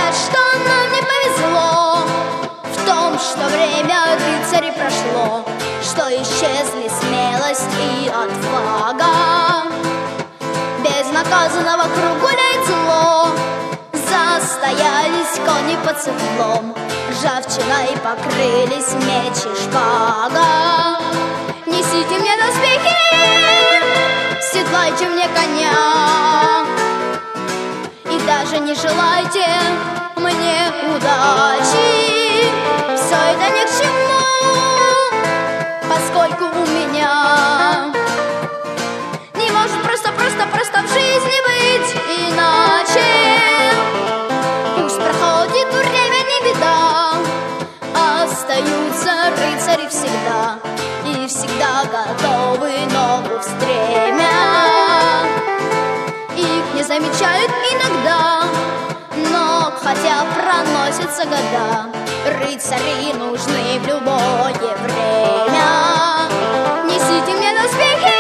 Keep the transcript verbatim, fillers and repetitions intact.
Говорят, что нам не повезло в том, что время рыцарей прошло, что исчезли смелость и отвага. Безнаказанного вокруг гуляет зло, застоялись кони под седлом, ржавчиной покрылись меч и шпага. Несите мне доспехи, седлайте мне коня, и даже не желайте мне удачи. Все это ни к чему, поскольку у меня не может просто-просто-просто в жизни быть иначе. Пусть проходит время, не беда, остаются рыцари всегда, и всегда готовы ногу в стремя. Их не замечают иногда, но хотя проносятся года, рыцари нужны в любое время. Несите мне доспехи,